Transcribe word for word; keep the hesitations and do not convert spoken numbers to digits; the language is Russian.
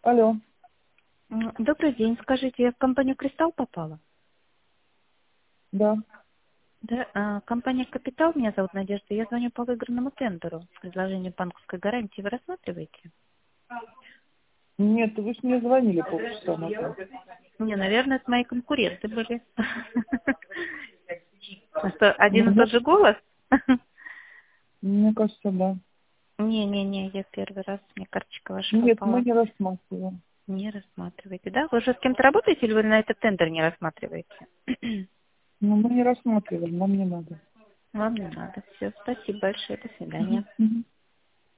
Алло, М, Добрый день. Скажите, я в компанию «Кристалл» попала? да. Да, а, компания «Капитал», меня зовут Надежда. Я звоню по выигранному тендеру с предложением банковской гарантии. Вы рассматриваете? Нет, вы же мне звонили полчаса назад. Не, наверное, это мои конкуренты были. А что, Ну, один и мне, тот же голос? мне кажется, да. Не-не-не, я первый раз, мне карточка ваша Нет, мы попала. не рассматриваем. Не рассматриваете, да? Вы уже с кем-то работаете или вы на этот тендер не рассматриваете? Ну, мы не рассматривали, нам не надо. Вам не надо. Все, спасибо большое, до свидания. Мгм, мгм.